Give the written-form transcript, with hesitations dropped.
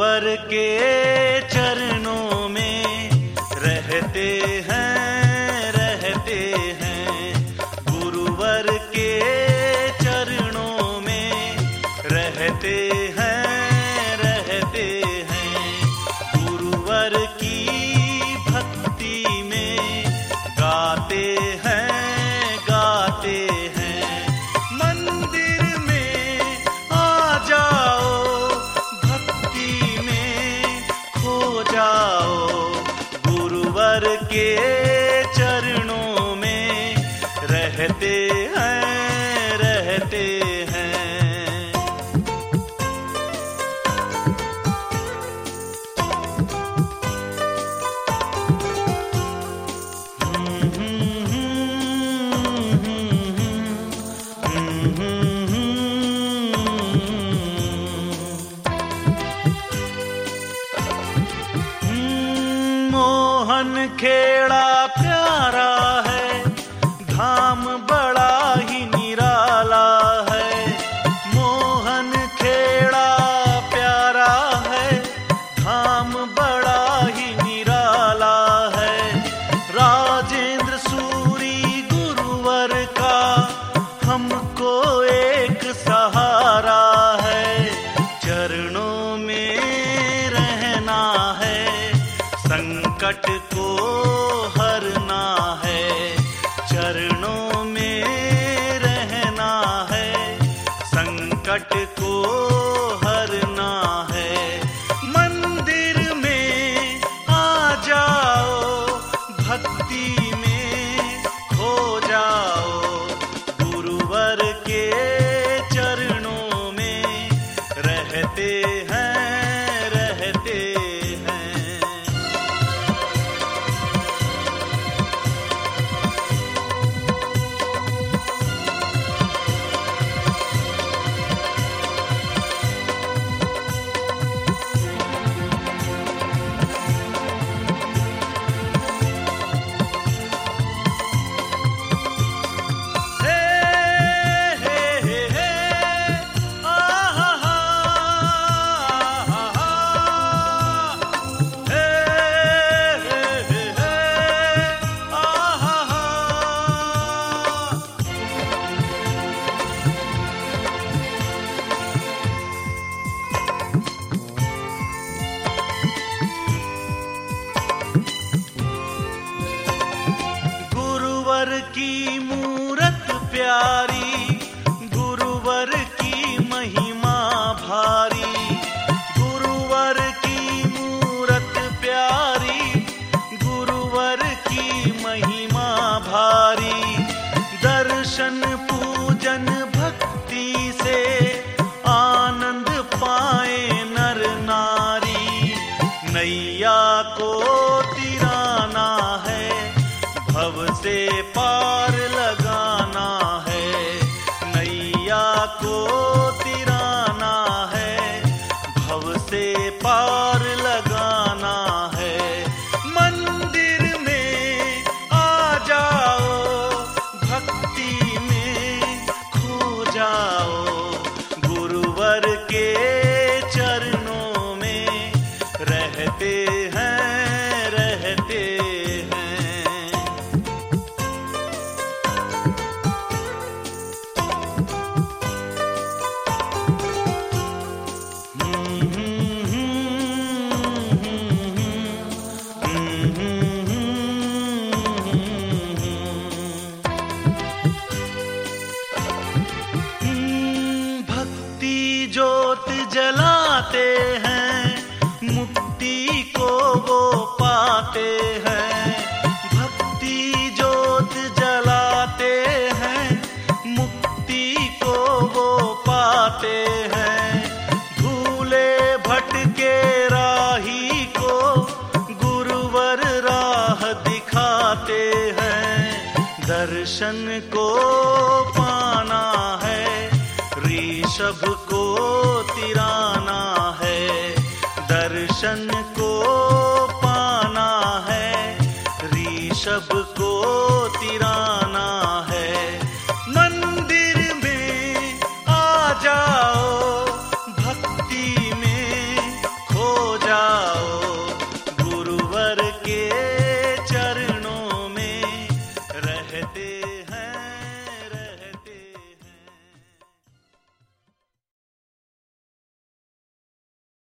गुरुवर के चरणों में रहते हैं गुरुवर के चरणों में रहते हैं गुरुवर की भक्ति में गाते हैं मंदिर में आ जाओ, भक्ति में खो जाओ, गुरुवर के चरणों में रहते हैं मोहन खेड़ा प्यारा है, धाम बड़ा ही निराला है। मोहन खेड़ा प्यारा है, धाम बड़ा ही निराला है। राजेंद्र सूरी गुरुवर का हमको एक सहारा है। चरणों में रहना है, संकट को हरना है। चरणों में रहना है, संकट को हरना है। मंदिर में आ जाओ, भक्ति में खो जाओ, गुरुवर के चरणों में रहते हैं। गुरुवर की मूरत प्यारी, गुरुवर की महिमा भारी। गुरुवर की मूरत प्यारी, गुरुवर की महिमा भारी। दर्शन पूजन भक्ति से आनंद पाए नर नारी। नैया को तिराना है, भव से पार लगाना है। नैया को तिराना है, भव से पार लगाना है। मंदिर में आ जाओ, भक्ति में खो जाओ, गुरुवर के चरणों में रहते हैं। भक्ति ज्योत जलाते हैं, मुक्ति को वो पाते हैं। भक्ति ज्योत जलाते हैं, मुक्ति को वो पाते हैं। भूले भटके राही को गुरुवर राह दिखाते हैं। दर्शन को पाना है, ऋषभ को तिराना है। दर्शन को पाना है, ऋषभ